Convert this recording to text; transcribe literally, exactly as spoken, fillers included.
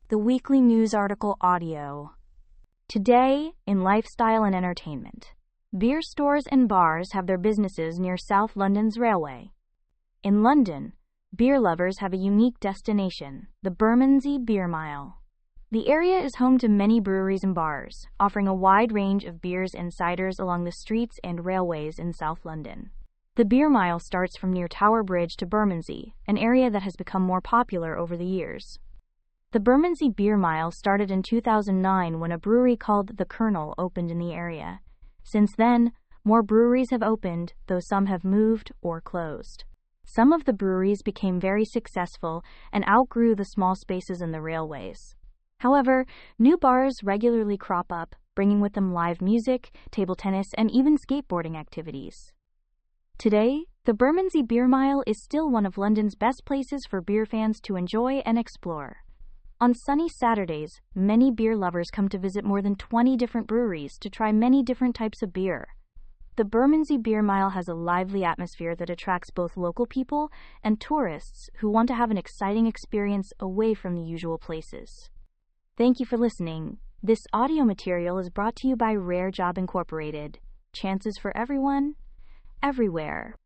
The weekly news article audio. Today, in lifestyle and entertainment, beer stores and bars have their businesses near South London's railway. In London, beer lovers have a unique destination, the Bermondsey Beer Mile. The area is home to many breweries and bars, offering a wide range of beers and ciders along the streets and railways in South London. The Beer Mile starts from near Tower Bridge to Bermondsey, an area that has become more popular over the years. The Bermondsey Beer Mile started in two thousand nine when a brewery called The Colonel opened in the area. Since then, more breweries have opened, though some have moved or closed. Some of the breweries became very successful and outgrew the small spaces in the railways. However, new bars regularly crop up, bringing with them live music, table tennis, and even skateboarding activities. Today, the Bermondsey Beer Mile is still one of London's best places for beer fans to enjoy and explore. On sunny Saturdays, many beer lovers come to visit more than twenty different breweries to try many different types of beer. The Bermondsey Beer Mile has a lively atmosphere that attracts both local people and tourists who want to have an exciting experience away from the usual places. Thank you for listening. This audio material is brought to you by Rare Job Incorporated. Chances for everyone, everywhere.